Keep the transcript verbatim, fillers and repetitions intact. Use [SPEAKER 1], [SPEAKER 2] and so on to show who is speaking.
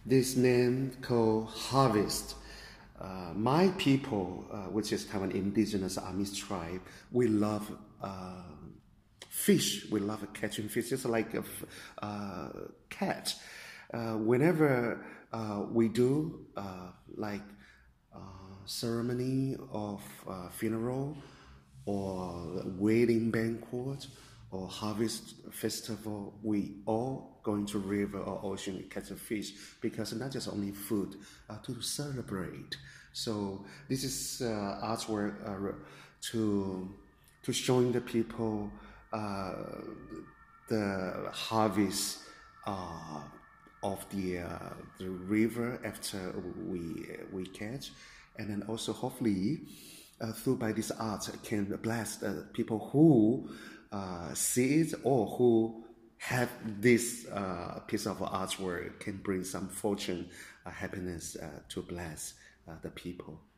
[SPEAKER 1] This name called harvest. Uh, my people, uh, which is Taiwan indigenous Amis tribe, we love uh, fish. We love catching fish, just like a f- uh, cat. Uh, whenever uh, we do uh, like uh, ceremony of uh, funeral or wedding banquet or harvest festival, we all going to river or ocean to catch a fish because not just only food uh, to celebrate. So this is uh, artwork uh, to to showing the people uh, the harvest uh, of the uh, the river after we we catch, and then also hopefully uh, through by this art can bless the people who uh, see it or who have this uh, piece of artwork can bring some fortune, uh, happiness uh, to bless uh, the people.